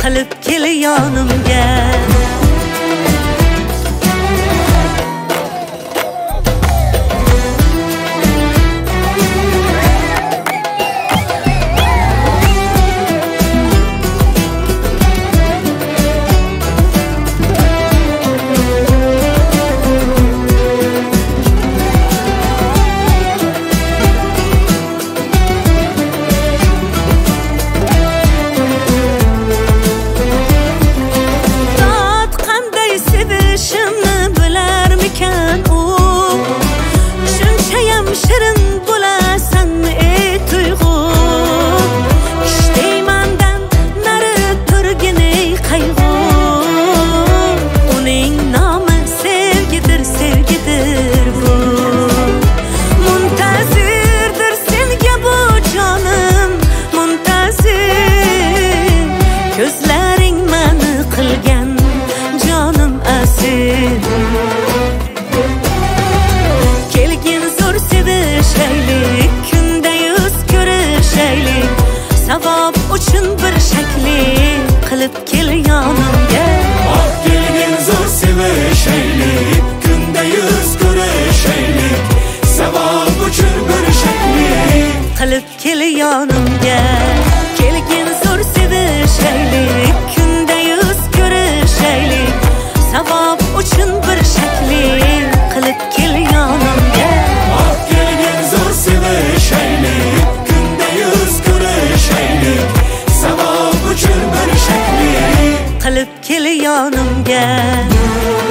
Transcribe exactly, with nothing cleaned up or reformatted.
qilib kel yonimga. Savob uchun bir shakli qilib kel yonimga. Bak kelgin zo'r sevishaylik, kunda yuz ko'rishaylik. Savob uchun bir shakli qilib kel yonimga. Kelgin zo'r sevishaylik, kunda yuz ko'rishaylik. Savob uchun bir shakli qilib kel yonimga. Bak kelgin zo'r sevishaylik, kunda yuz ko'rishaylik. Savob uchun bir shakli qilib kel yonimga.